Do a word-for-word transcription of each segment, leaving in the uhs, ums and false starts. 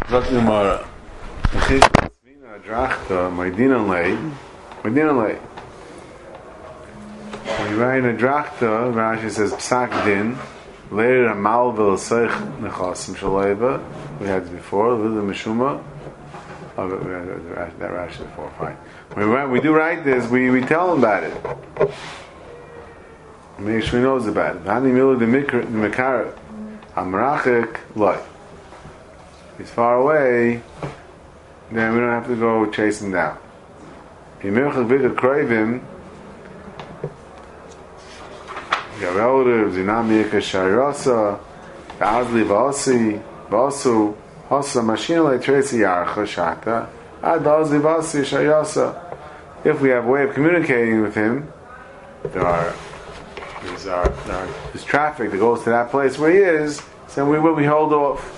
Zot Gemara. Mechitza Svina Drachta Moedina Lei. Moedina Lei. When you write in a Drachta, Rashi says Psak Din. Later a Malvil Seich Nechasim Shaleiva. We had this before. Lila Meshuma. Oh, we had that Rashi before. Fine. When we, write, we do write this, we, we tell him about it. Make sure he knows about it. Hani Milu de Mekara. Amrachik Loi. He's far away, then we don't have to go chase him down. Yimirchak Vika Kroivim, your relatives, Yinam Yika Shayrasa, Azli Vasi, Vasu, Hossa Mashina Tracy Yarcha Shata, Adazli Vasi Shayrasa. If we have a way of communicating with him, there are there's, our, there are, there's traffic that goes to that place where he is, so we will be hold off.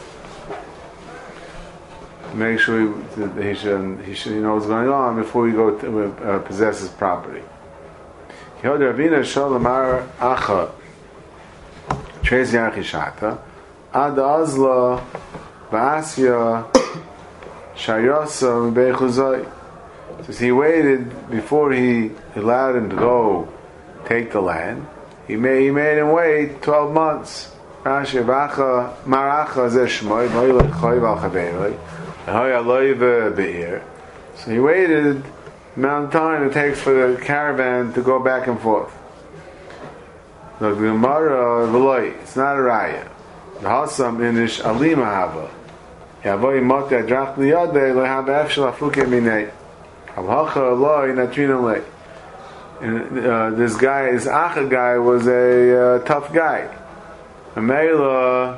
Make sure he, he should he should know what's going on before we go to uh, possess his property. Yod Ravina Shalamar Acha Trez Yarchishata Ad Azla Vasya Shayasa Bechuzai. So he waited before he allowed him to go take the land. He made he made him wait twelve months. Rashi Vacha Maracha Zeshmoy Moilach Choiv Al Chaverei. So he waited the amount of time it takes for the caravan to go back and forth. The Gemara V'loi, it's not a raya. The Hasam inish alima hava. Yavoi motya drach liyadei lehava efshel afuke minei. Avhacha loi natrina lei. And uh, this guy, this Acha guy, was a uh, tough guy. Amela.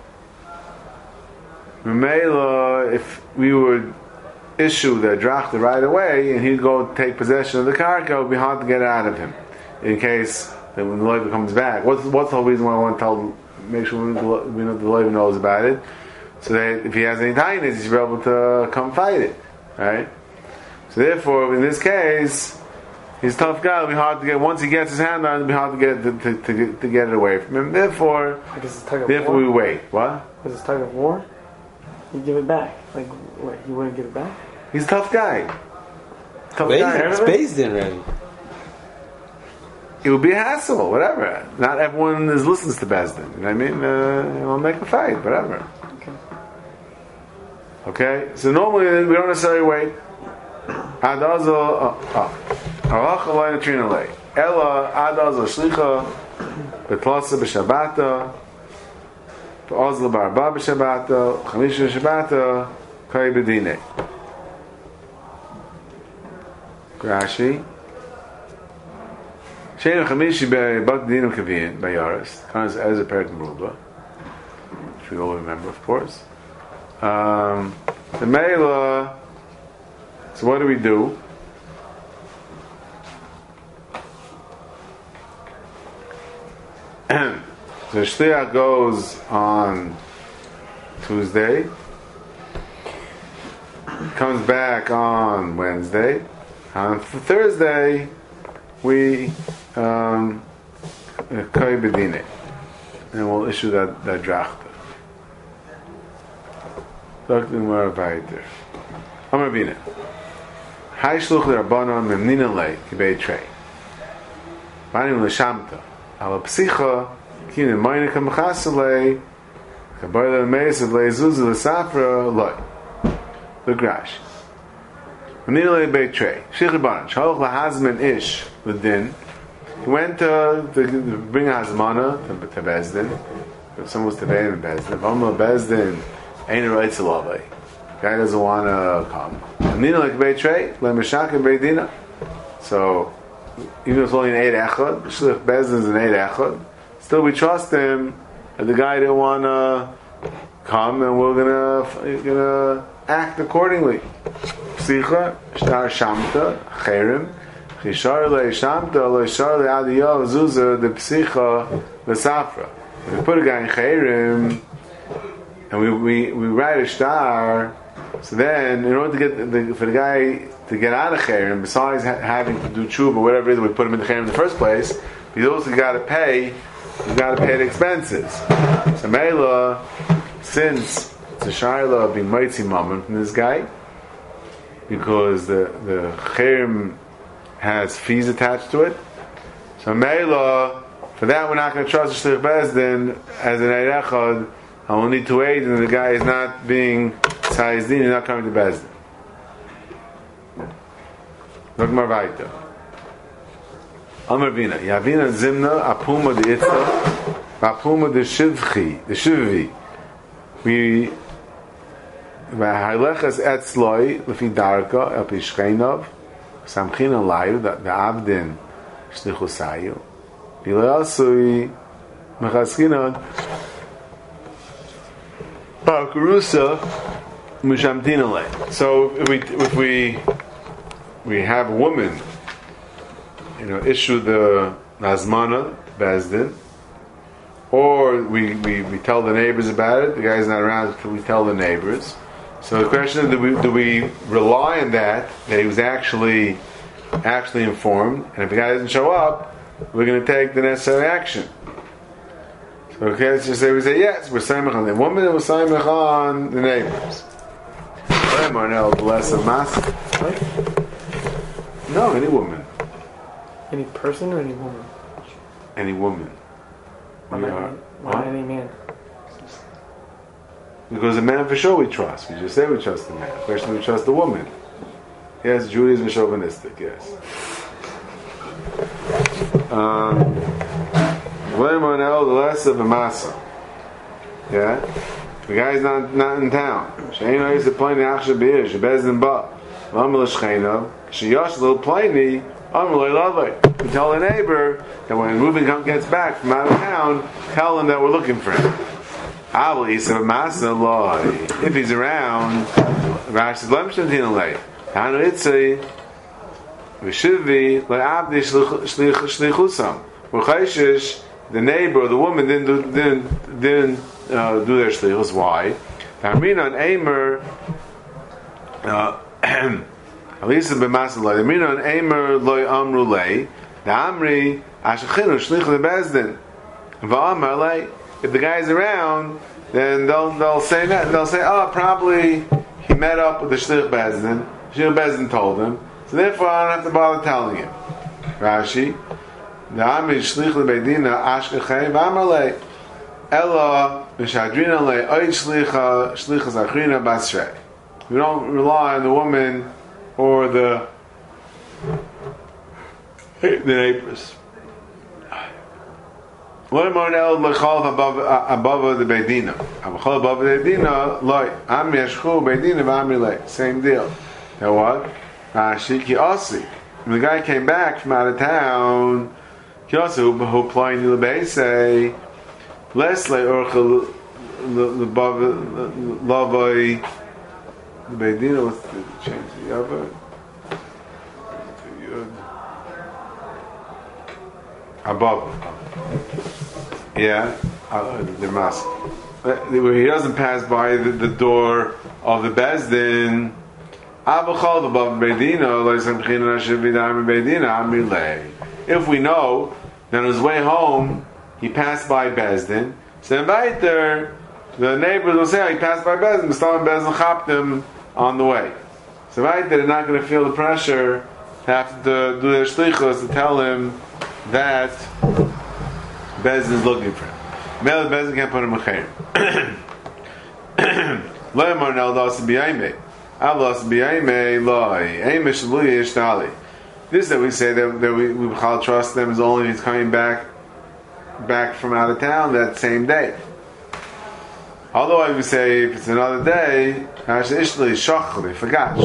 Memela, if we would issue the drachta right away and he'd go take possession of the karka, it would be hard to get it out of him. In case that when the loiva comes back, what's what's the whole reason why I want to tell, make sure we know the loiva knows about it, so that if he has any tainis, he should be able to come fight it, right? So therefore, in this case, he's a tough guy. It'll be hard to get. Once he gets his hand on it, it'll be hard to get to, to, to, get, to get it away from him. Therefore, therefore we wait. What? Is this tug of war? You give it back. Like, what, you wouldn't give it back? He's a tough guy. Tough Wait, guy. it's based in already. It would be a hassle, whatever. Not everyone is listens to Bezdin. You know what I mean? Uh, we'll make a fight, whatever. Okay. Okay? So normally we don't necessarily wait. Adazel, Aracha Loi Natrina Lei. Ella Adazel Shlicha, Betlasa B'Shabata, Ozla Barba b'Shabata, Chamisha b'Shabata, Kai b'Dinei. Rashi. Shein Chamishi b'Bat Dinu Kavin b'Yaris. Comes as a Perik Meruba, which we all remember, of course. Um, the Meila. So what do we do? The Shliach goes on Tuesday, comes back on Wednesday. On Thursday, we um, Kai B'Dinei, and we'll issue that that drachta. Doctor Gemara Vayter. Amar Bina. Hai shluch l'Rabbanon memnina lei kibei trei. Banim l'shamta. Ala psicha. Kinin Moinika Machasale, Kabayla Mesa Lezuza Safra Loy. The Grash. Manila Bay Tray. Shichiban, Shalach Lahazman Ish, the Din. He went to, to, to bring Hazmana to, to Bezdin. Someone was to Bezdin and Bezdin. Vama Bezdin ain't a right to love. Guy doesn't want to come. Manila Bay Tray, Lemeshaka Bay Dina. So, even if it's only an eight echad, Shlich Bezdin is an eight echad. Still, we trust him that the guy didn't want to come, and we're gonna gonna act accordingly. Psicha, shtar shamta, cherim, chishar le shamta, le shar le adiyav zuzah, the psicha, the safra. If we put a guy in cherim, and we, we, we write a shtar, so then in order to get the, for the guy to get out of cherim, besides ha- having to do tshuva, whatever it is, we put him in the cherim in the first place, he's also got to pay. You got to pay the expenses. So Mela, since It's a shayla being mitzi mammon from this guy because the the cherem has fees attached to it. So Meila, for that we're not going to trust the Shlich Bezdin as an Eirechad. I will need to wait, and the guy is not being Tzayizdin, he's not coming to Bezdin. Look more weiter. Amar Vina, Yavina Zimna, Apuma de Itza, Apuma de Shivchi, the Shivvi. We V'halechas etzloi, Lefi Darka, El Pishcheinov, Samchina Layu, the Avdin, Shlichusayu. Bilasui Mechaskinon Parkurusa Mushamtinale. So if we if we we have a woman, you know, issue the Nazmana to Bezdin, or we, we, we tell the neighbors about it, the guy's not around until we tell the neighbors. So the question is, do we do we rely on that, that he was actually actually informed, and if the guy doesn't show up, we're going to take the necessary action. So okay, let's just say we say yes, we're saying on the woman and we're saying on the neighbors. Bless of mass. No, any woman. Any person or any woman? Any woman. Why We not, are, why huh? not any man? Because the man for sure we trust. We just say we trust the man. The question we trust the woman. Yes, Judaism is chauvinistic, yes. Um, the less of a massa. Yeah? The guy's not not in town. Sheino is the pliny achsha beer, shebezdin ba. Lamal shcheino, sheyosh little pliny, amalei lavei. We tell the neighbor that when Reuben gets back from out of town, tell him that we're looking for him. Avli isa massa loy. If he's around, Rashi says lemshantin alei. Hanu itzei v'shivi le'avdi shlichusam. We're chayshish. The neighbor or the woman didn't do, didn't didn't uh, do their shlichus. Why? Amrina and Aimer, at least in b'masalei. Amrina and Aimer loy amru lei. The Amri ashachinu shlich the bezdin. V'amar lei. If the guy's around, then they'll they'll say that they'll say, oh, probably he met up with the shlich bezdin. Shlich bezdin told him, so therefore I don't have to bother telling him. Rashi. The Amri shlich lebeidina ashkechei v'amalei ella v'shadrina le oid shlicha shlichas achrina basrei. We don't rely on the woman or the the neighbors. What more el lechol above above the beidina? Above above the beidina loy Amri yashchu beidina v'amri le. Same deal. Now what? Rashi ki asi. When the guy came back from out of town. Kiyosu who applying the lebei Leslie orchel the lavoi the beidina. What's the change the other? Above, yeah, uh, the mask. Where he doesn't pass by the, the door of the bezdin. Abachol above beidina like some china shavidam beidina amilei. If we know that on his way home he passed by Bezdin, so then right there the neighbors will say, oh, he passed by Bezdin, Muslim Bezdin chopped him on the way. So right there they're not going to feel the pressure to have to do their shlichus to tell him that Bezdin is looking for him. Mele Bezdin can't put him in chayim. Le'emar nel das b'yaimei. Alas b'yaimei loy. Eimish luya ishtali. This that we say that, that we we trust them is only if he's coming back back from out of town that same day. Otherwise we say if it's another day, they forgot.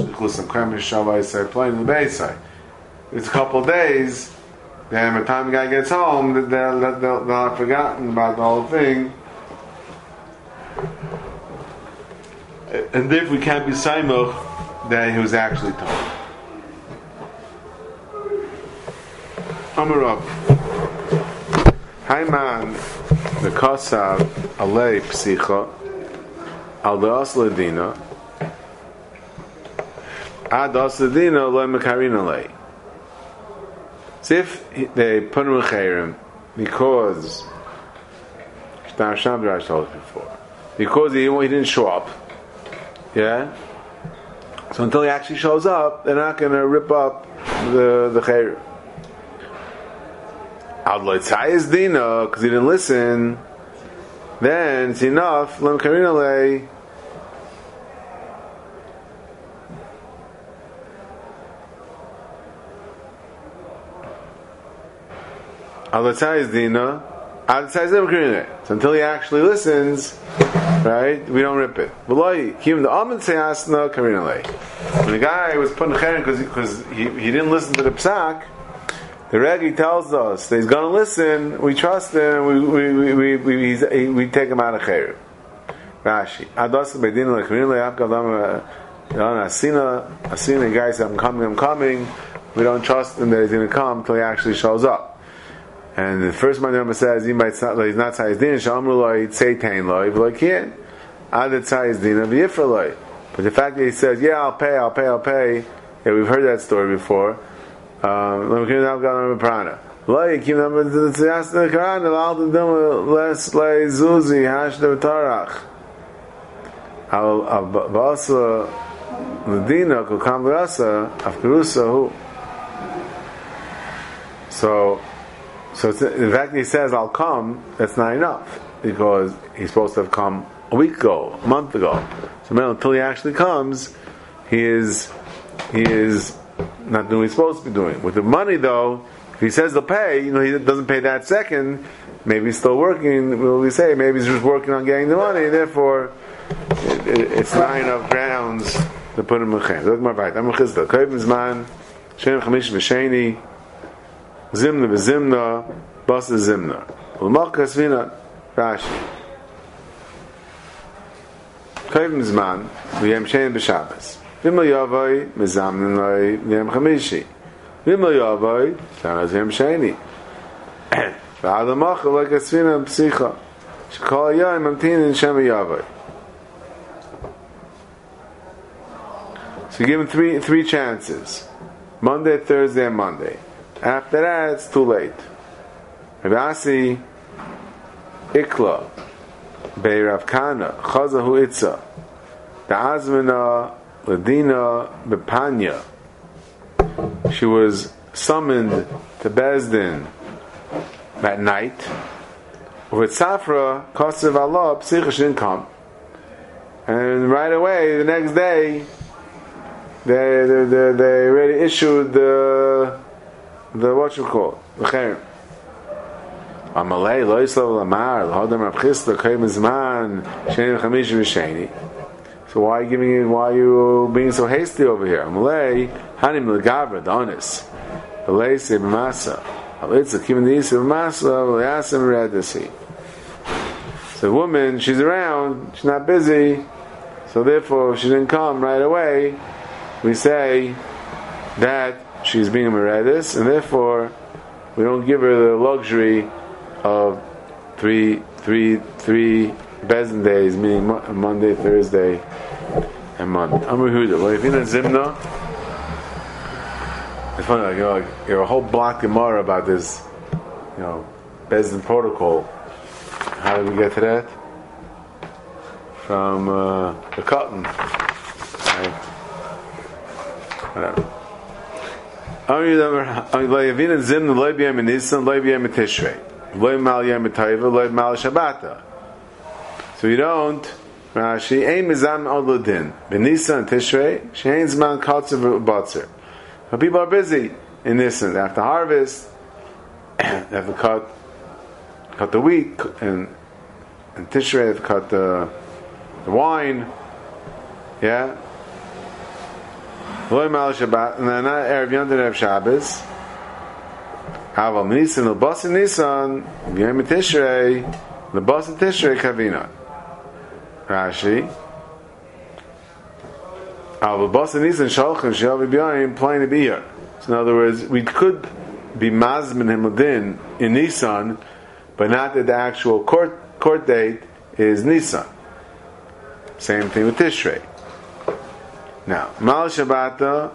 It's a couple of days, then by the time the guy gets home, they'll, they'll, they'll have forgotten about the whole thing. And if we can't be Saimuch that he was actually told. Amarav Hayman the Kosav Alei Psicha Al Das Ladina Ad Das Ladina Lo Mekarin Alei. So if they put him in Chayrim because Shtar Shabdrash told us before because he, he didn't show up. Yeah? So until he actually shows up, they're not going to rip up the the chayru. Al loitzayis dina, because he didn't listen, then it's enough. Lem karina lei. Al loitzayis dina. Al loitzayis lem karina. So until he actually listens, right, we don't rip it. V'loi kim the amen seyasna karina lei. When the guy was putting chayrin because because he he didn't listen to the psak. The Regi tells us that he's going to listen. We trust him. We we we we, we, he's, he, we take him out of chayru. Rashi. Adas bedin lekmin le'apkav dam asina asina. The guy said, "I'm coming. I'm coming." We don't trust him that he's going to come until he actually shows up. And the first man number says he might not, he's not tzayis din. Shamru loy tzeitain loy v'loy kien. Adat tzayis din v'yifra loy. But the fact that he says, "Yeah, I'll pay. I'll pay. I'll pay." Yeah, we've heard that story before. Um, let me keep them going to prana. Like keep them to the tziyas the Quran. The Alta Duma less lay zuzi hash the tarach. Al al basa ledina kukam v'asa afkerusa hu. So, so the fact that he says I'll come, that's not enough because he's supposed to have come a week ago, a month ago. So until he actually comes, he is he is. not doing what he's supposed to be doing. With the money, though, if he says he'll pay, you know, he doesn't pay that second, maybe he's still working, will we say, maybe he's just working on getting the money, and therefore, it, it, it's not enough grounds to put him in chen. Look my right. I'm a chizda. Koyv mizman, shen chamish v'sheni, zimna v'zimna, basa zimna. L'mach kasvina, Rashi. Koyv mizman, v'yem shen b'shabbos. V'imel yavoi, mizamnin loi, v'yem chamishi. V'imel yavoi, tanaz v'yem sheni. V'ad l'mach loi kasvina psicha. Shekol hayom mamtinin shem yavoi. So give him three three chances. Monday, Thursday, and Monday. After that, it's too late. Rabbi Asi, Ikla, Bei Rav Kana, Chazahu Itza, Da'azmina, Ladina, Bepanya. She was summoned to Bezdin at night. With Safra, Kosev Allah, Psicha, she didn't come. And right away, the next day, They, they, they, they already issued the the what you call the chayim. Amalei lo yislav lamar l'hodam Rav Chisda kayim zman sheni chamish v'sheni. So why are you giving? Why are you being so hasty over here? Amalei hanim l'gavra donis v'lei se b'masa alitza kivin d'isa b'masa v'leyasem redesi. So the woman, she's around, she's not busy, so therefore she didn't come right away. We say that she's being a meredis, and therefore we don't give her the luxury of three, three, three bezin days, meaning Monday, Thursday, and Monday. Amr Huda. Well, if you're not Zimna, it's funny. Like, you know, like, you have a whole block Gemara about this, you know, bezin protocol. How did we get to that? From uh, the cotton, right? Whatever. So you don't. Rashi aim mizam aludin b'Nisan and Tishrei shein zman katzer v'batzer. But people are busy in Nisan. They have to harvest. They have to cut cut the wheat, and in Tishrei they have to cut the, the wine. Yeah. Loy mal Shabbat, and then not Erev Yom Tov Shabbos. Aval Nisan, L'bas Nisan, Yom Tishrei, L'bas Tishrei Kavina. Rashi. Aval L'bas Nisan Shalchem She'avi B'yayim, plain to be here. So in other words, we could be Mazmin Himudin in Nisan, but not that the actual court court date is Nisan. Same thing with Tishrei. Now, Mal Shabbata,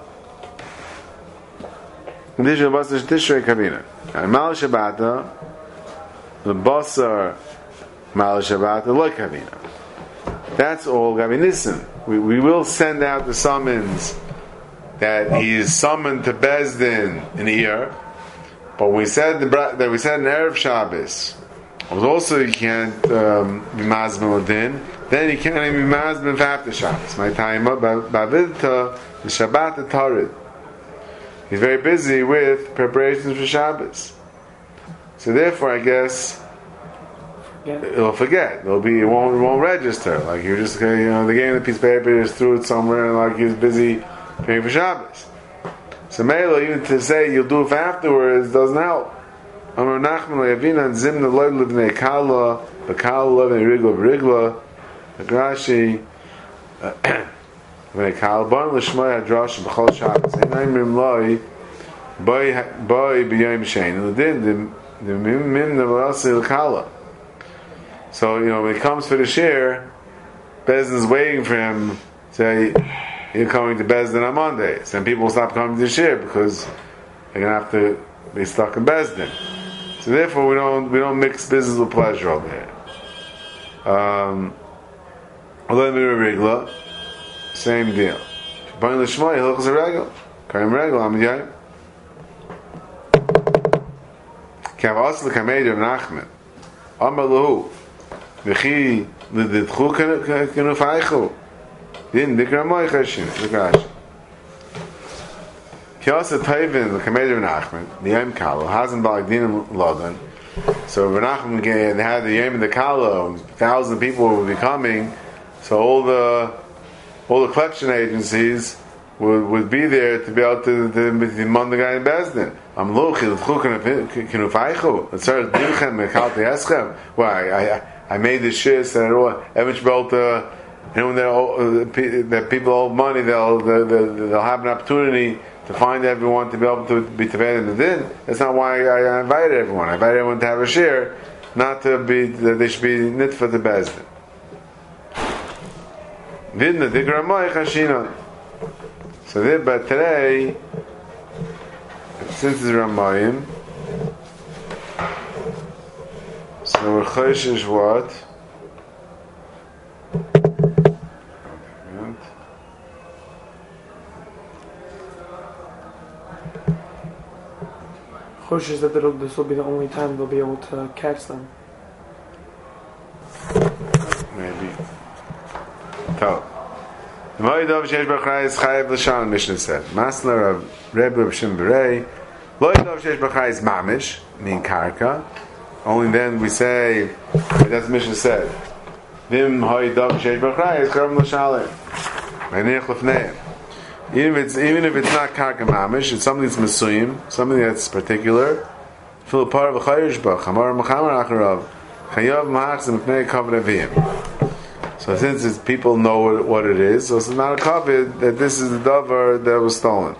Tishrei Basar Tishrei Kavina. Now, Mal Shabbata, the Basar Mal Shabbata Lo Kavina. That's all Gabi Nissen. We, we will send out the summons that he is summoned to Bezdin in here. But when we said the, that we said in Erev Shabbos, it was also you can't um, be mazmin ladin. Then you can't even be mazmin after Shabbos. My time up ba'vidta the Shabbat the Tarid. He's very busy with preparations for Shabbos. So therefore, I guess Yeah. he'll forget. It'll be it won't it won't register. Like you're just gonna, you know, they gave him the piece of paper, just threw it somewhere, and like he was busy paying for Shabbos. So Mela, even to say you'll do it for afterwards doesn't help. Amar Nachman le'yavina and zimna loy l'vnei kala b'kala l'vnei rigla b'rigla Rashi l'vnei kala bon l'shmoy hadrash b'chol Shabbos einay mim loy boy boy b'yom shein l'din the mim mim nevarasi l'kala. So, you know, when he comes for the share, Bezdin's waiting for him, say, you're coming to Bezdin on Mondays. And people will stop coming to the share because they're going to have to be stuck in Bezdin. So therefore, we don't we don't mix business with pleasure over here. Um, same deal. Karim Regel, Kav Asl Kameid of Nachman. Amar Lahu. V'chi l'didchu k'nufaychu. Din dikra moi chashin. L'krash. Kiyasa Tayvin l'kamed of Nachman. The Yom Kalo. Hasn't ba'ag dinim lodan. So Nachman they had the Yom of the Kalo. Thousand people would be coming. So all the all the collection agencies would, would be there to be able to demand the guy in Bezdin. I'm lochi l'didchu k'nufaychu. L'tzarech dilchem m'kalti eschem. Why? I... I made this shit so that Evans Belta, and when that people owe money, they'll, they'll they'll have an opportunity to find everyone to be able to be together in the din. That's not why I invited everyone. I invited everyone to have a share, not to be that they should be nitfa to bezdin. Vidna digramoy chashina. So there, but today, since it's Ramayim. So we're chosh is what? Chosh is that this will be the only time they'll be able to catch them. Maybe. So, the Moedav Sheish B'Chai is Chayev L'Shan, Mishnah said. Masler of Rebbe of Shem Berei. Moedav Sheish B'Chai is Mamish, mean Karka. Only then we say, that's the Mishnah said. Vim hoi dov sheish b'chai is karam l'shalim. V'nech l'fneim. Even if it's even if it's not karka mamish, it's something that's mesuyim, something that's particular. Fil par v'chayish b'ch hamar m'chamer acharav chayav ma'achzim m'pnei kavod avim. So since it's, people know what, what it is, so it's not a kavod that this is the davar that was stolen.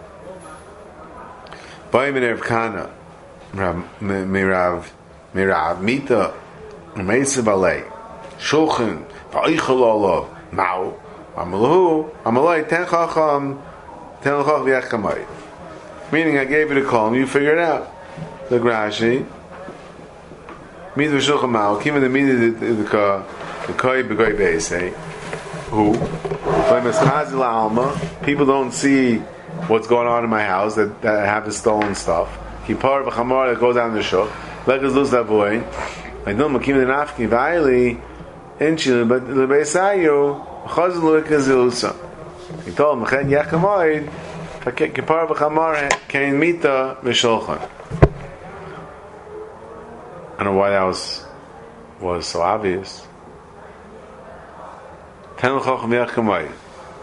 Ba'im in Erev Kana, mirav. Mirav, Mita, Meisa Balei, Shulchan, Va'ichel Olav, Mao, Amalahu, Amalai, Ten Chacham, Ten Chacham V'yachamai. Meaning, I gave you the call, and you figure it out. The Rashi, Mita Shulchan Mao, Kima the Mita the Koi B'Goi Be'esei, who, when it's Chazil Alma, people don't see what's going on in my house, that, that I have the stolen stuff. Kipar V'chamar that goes down the shuk. Like us lose that boy. I don't makim the nafki vaili inchi but the beisayu chazul lekazilusa. He told him chen yachamoid kipar b'chamar kain mita v'shulchan. I don't know why that was was so obvious. Ten l'chochem yachamoid.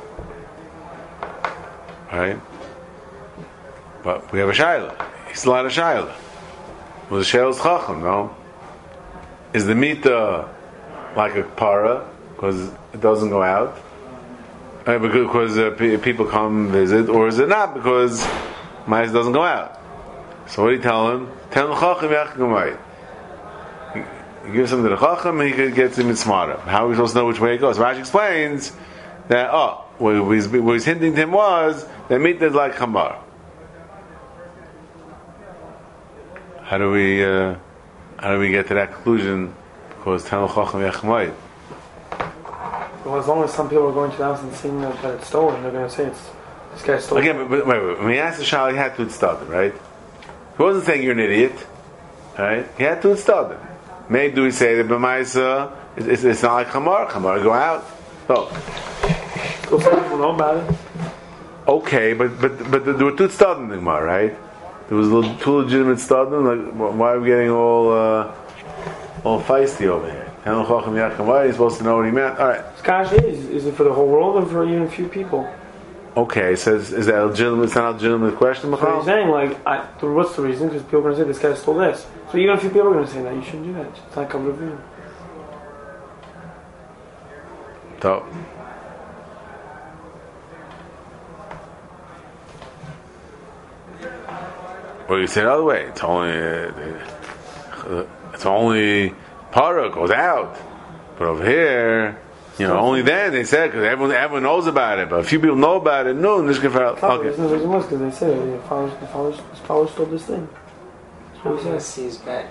Right? But we have a shayla. He's a lot of shayla. Was the Sheil's Chacham, no? Is the Mita like a para because it doesn't go out? Uh, because uh, p- people come visit, or is it not because Mais doesn't go out? So what do you tell him? Tell him Chacham Yachgamai. He gives him to the Chacham and he gets him in smarter. How are we supposed to know which way it goes? Rashi explains that, oh, what he's, what he's hinting to him was that Mita is like Chamar. How do we uh, how do we get to that conclusion? Because Tanul Chacham Yachmoid. Well, as long as some people are going to the house and seeing that, that it's stolen, they're going to say it's this guy stole. Again, but, but wait, wait. When he asked the shal, he had to install it, right? He wasn't saying you're an idiot, right? He had to install it. May do we say that b'maisa? It's, it's, it's not like chamar. Chamar go out. So, Well, some people know about it. okay, but but but there were two stadim in the Gemara, right? There was a two legitimate stadim. Like, why are we getting all uh, all feisty over here? Why are you supposed to know what he meant? All right. Kash is is it for the whole world or for even a few people? Okay, so is, is that a legitimate? It's not a legitimate question, So Michal? he's saying like, I, what's the reason? Because people are going to say this guy stole this. So even a few people are going to say that you shouldn't do that. It's not covered of you. So. Well, you say it the other way. It's only uh, it's only para goes out, but over here, you know, only then they said because everyone everyone knows about it, but a few people know about it. No, this can Okay. okay. There's no reason was because they say the followers, the followers, the followers stole this thing. That's I'm what he going to says. see his back.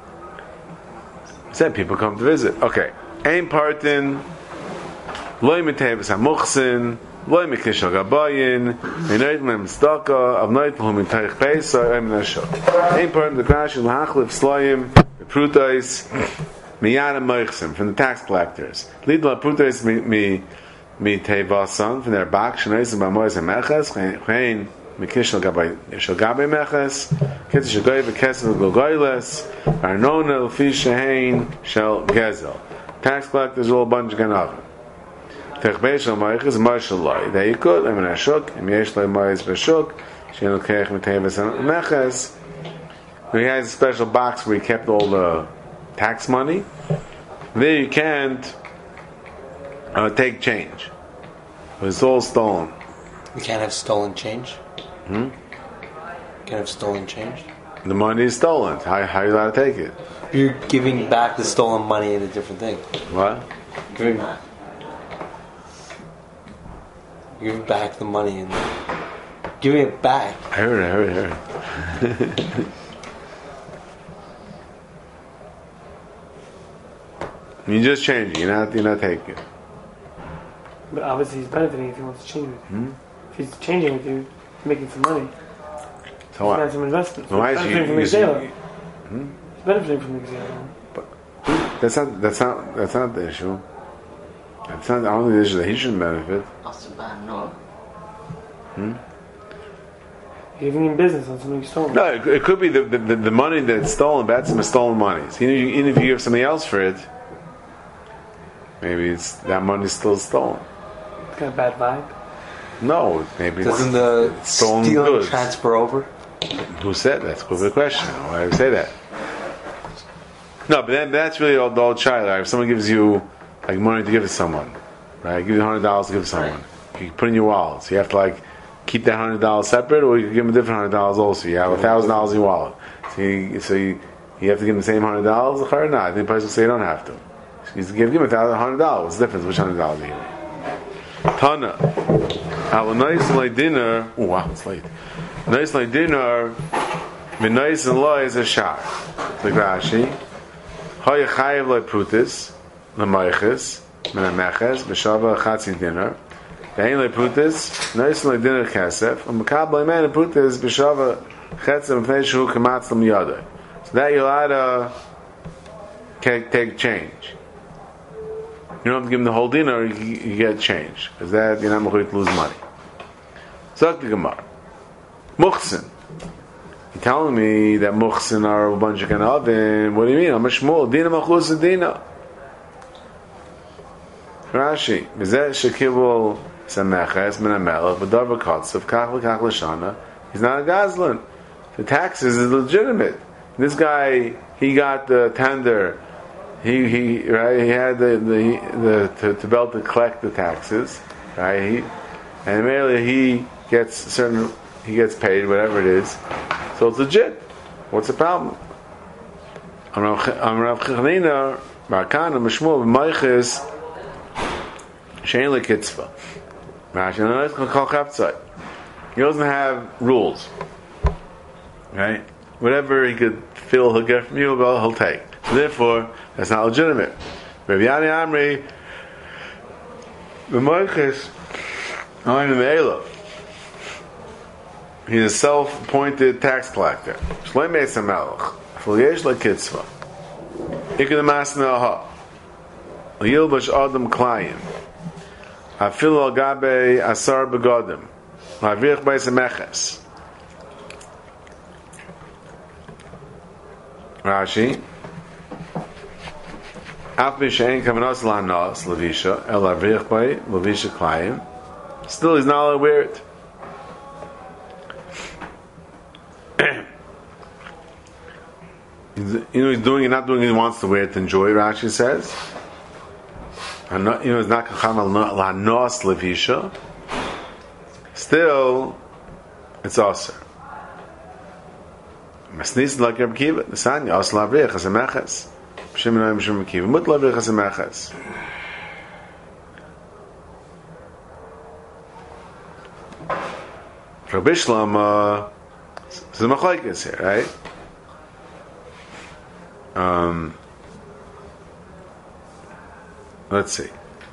Said people come to visit. Okay, ein partin, loy mitevus hamuchsin. Loy mikishal gabayin, minayt mem staka, avnayt v'hu min teich peisa, em nashot. Ein part the crash of hachlif slayim, prutais, miyana moichsim, from the tax collectors. Lidla prutais mi mi mi tevasan, from their back, shneizim b'moiz hameches, chein mikishal gabay, shal gabay meches, kitz shagoy v'kesel v'golgoyles, arnona l'fi shehein shel gezel. Tax collectors are all a bunch of ganavim. Techbeishal Ma'ich is Marshal Lai. There you could, I'm in a shuk, and Yesh Lai Ma'is Bashuk, Shin Kech Metevis and Meches. He has a special box where he kept all the tax money. There you can't uh, take change. It's all stolen. You can't have stolen change? Hmm? You can't have stolen change? The money is stolen. How, how are you allowed to take it? You're giving back the stolen money in a different thing. What? Giving back. Give back the money and giving it back. I heard it, I heard it, I heard it. You just change it, you're not, you're not taking it. But obviously he's benefiting if he wants to change it. Hmm? If he's changing with you, he's making some money. So He's what? got some investment. So why He's is benefiting from you, the you, exile. you, hmm? He's benefiting from the exile. That's not, that's not, that's not the issue. That's not the only issue that he shouldn't benefit. Hmm? Giving him business on something stolen. No, it, it could be the, the, the money that's stolen, that's some stolen money. So even if, you, even if you give somebody else for it, maybe it's that money's still stolen. It's got a bad vibe. No, maybe Doesn't it's the stolen stealing goods. transfer over? Who said that? That's a good question. Why do I say that? No, but then, that's really all the old child. Like if someone gives you like money to give to someone, right? Give you a hundred dollars to give to someone. You put in your wallet. So you have to like keep that hundred dollars separate, or you can give them a different hundred dollars also. You have a thousand dollars in your wallet. So you, so you, you have to give them the same hundred dollars. Or not? I think the person will say you don't have to. So you give, give them a thousand hundred dollars. What's the difference? Which hundred dollars are you giving? Tana. Our nice like dinner. Oh wow, it's late. Nice like dinner. Nice and low is a shar. Like Rashi. Hoya chayev like prutis. L'mayches. Menameches. B'shava chatzi dinner. Ve'in like prutis. Nice like dinner kesef. And Makab like man prutis. B'shava chetzem v'nei shehu kamatz l'm yadai. So that you're allowed to take change. You don't have to give them the whole dinner, you, you get change. Because that, you're not going to lose money. Zok the Gemara. Muchsin. You're telling me that Muchsin are a bunch of ganavim. What do you mean? I'm a shmul. Dina machus dina. Rashi. V'zeh shekibul sameches min ha-melech v'dar v'katzav kach v'kach l'shana. He's not a gazlan. The taxes is legitimate. This guy, he got the tender. He he right. He had the the, the to, to be able to collect the taxes, right? He and merely he gets certain. He gets paid whatever it is, so it's legit. What's the problem? I'm Rav Chanina Barkana Mishmul Meiches Shein LeKitzva. He doesn't have rules, right? Whatever he could feel he'll get from you, he'll take. So therefore, that's not legitimate. Rabbi Yani Amri, The Moiches, I'm in the Elah. He's a self-appointed tax collector. Shloim Beis HaMelech. Filiyesh LaKitzvah. Ikad Masna Aha. Yilbash Adam Klayim. Afil Al Gabe Asar Begodim. Lavrich Beis HaMeches. Rashi. Af Mishain Kavanos Lanos Levisha El Lavrich Bei Levisha Klayim. Still, he's not allowed to wear it. You know, he's doing it, not doing it, he wants to wear it to enjoy, Rashi says. And not, you know, it's not Kachamal Lanos Levisha. Still, it's also. Masnis like Reb Kiva, the Sanya, Os Lavrich, as a Meches. Shimon Shimon Kiva, Mut Lavrich, as a Meches. For Bishlam, uh, there's a machlokes here, right? Um, let's see.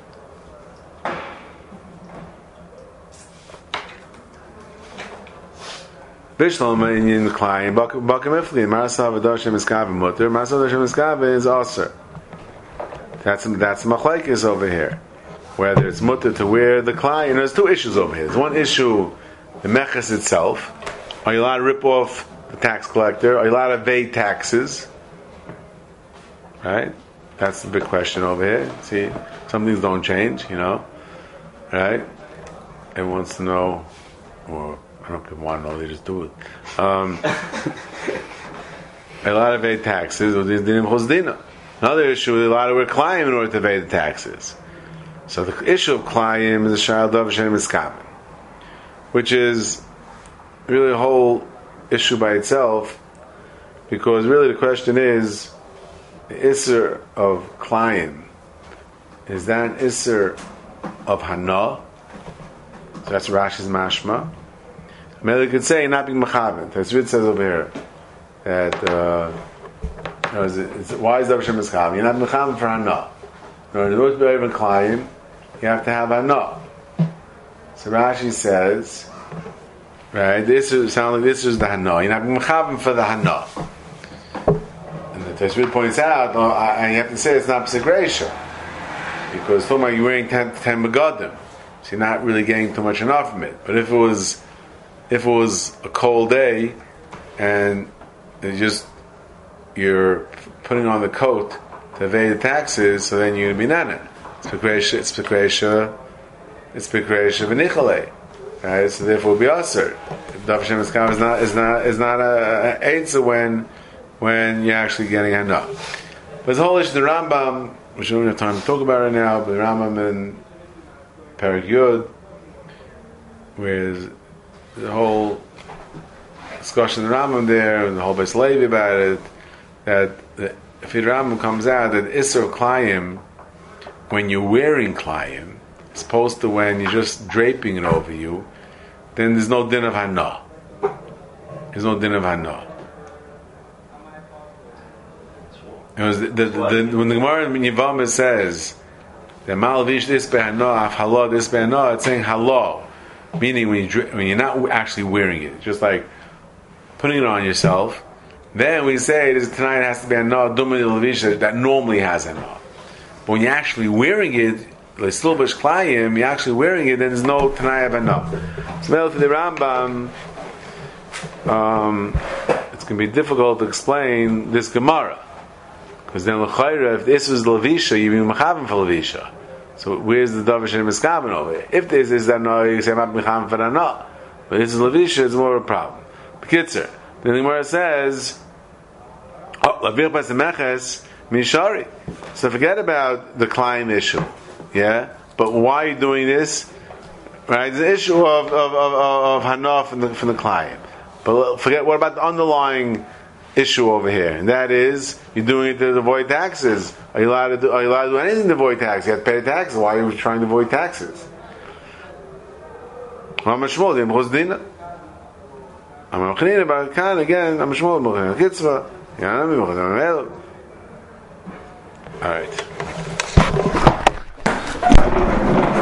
Bishlam in the Klayim, Bakamifli, Marasav Adoshem Iskav Mutter, Marasav Adoshem Iskav is Aser. That's that's machlokes over here. Whether it's mutter to wear the Klayim, there's two issues over here. There's one issue, the Meches itself. Are you allowed to rip off the tax collector? Are you allowed to evade taxes? Right? That's the big question over here. See, some things don't change, you know. Right? Everyone wants to know, or I don't want to know, they just do it. Um, a lot of evade taxes. Another issue, a lot of wear Klayim in order to evade the taxes. So the issue of Klayim is a Shal Dov Shem Iskaven, which is really a whole issue by itself, because really the question is, the Isser of Klayim, is that an Isser of Hana? So that's Rashi's mashma. Maybe could say not being Mechaven. Tesvid says over here that uh, you know, it's, it's, why is Dav Shem Mechaven? You're not Mechaven for Hana. No, in order to be able to Klayim, you have to have Hana. So Rashi says, right, this is sound like this is the Hana. You're not Mechaven for the Hana. Tesvid points out, oh, and you have to say it's not P'segresha, because talking about you're wearing ten, ten begadim, so you're not really getting too much enough from it. But if it was, if it was a cold day, and it just you're putting on the coat to evade the taxes, so then you're gonna be nana. It's P'segresha, it's P'segresha, it's P'segresha v'nichale, right? So therefore, it will be aser. Dav Shem is not is not is not a, a answer when. when you're actually getting Hana. But the whole issue, the Rambam, which we don't have time to talk about right now, but the Rambam in Perek Yud, where the whole discussion of the Rambam there, and the whole Beis Levi about it, that the, if the Rambam comes out that Isser Klayim, when you're wearing Klayim, as opposed to when you're just draping it over you, then there's no din of Hana. There's no din of Hana. It was the, the, the, when the Gemara in Yevamah says that Malvish this behana, af halo this behana, it's saying halo, meaning when you when you're not actually wearing it, just like putting it on yourself. Then we say this tonight has to be a no dummy levisha that normally has a no. But when you're actually wearing it, like still bish klayim, you're actually wearing it, then there's no tanai of a no. So for the Rambam, um, it's going to be difficult to explain this Gemara. Because then l'chayra, if this was levisha, you'd be mechaven for levisha. So where's the davar shem miskaven over here? If this is that no, you say I'm not mechaven for that no. But this is levisha, it's more of a problem. B'kitzer, then the Gemara says, oh, lavir pas meches mishari. So forget about the climb issue, yeah. But why are you doing this? Right, the issue of of of, of hana from the from the client. But forget, what about the underlying issue over here? And that is, you're doing it to avoid taxes. Are you allowed to do, are you allowed to do anything to avoid taxes? You have to pay taxes. Why are you trying to avoid taxes? I'm Shmuel, I'm Chozdina. I'm Chanina, but can again, I'm Shmuel, I'm Kitzvah. All right.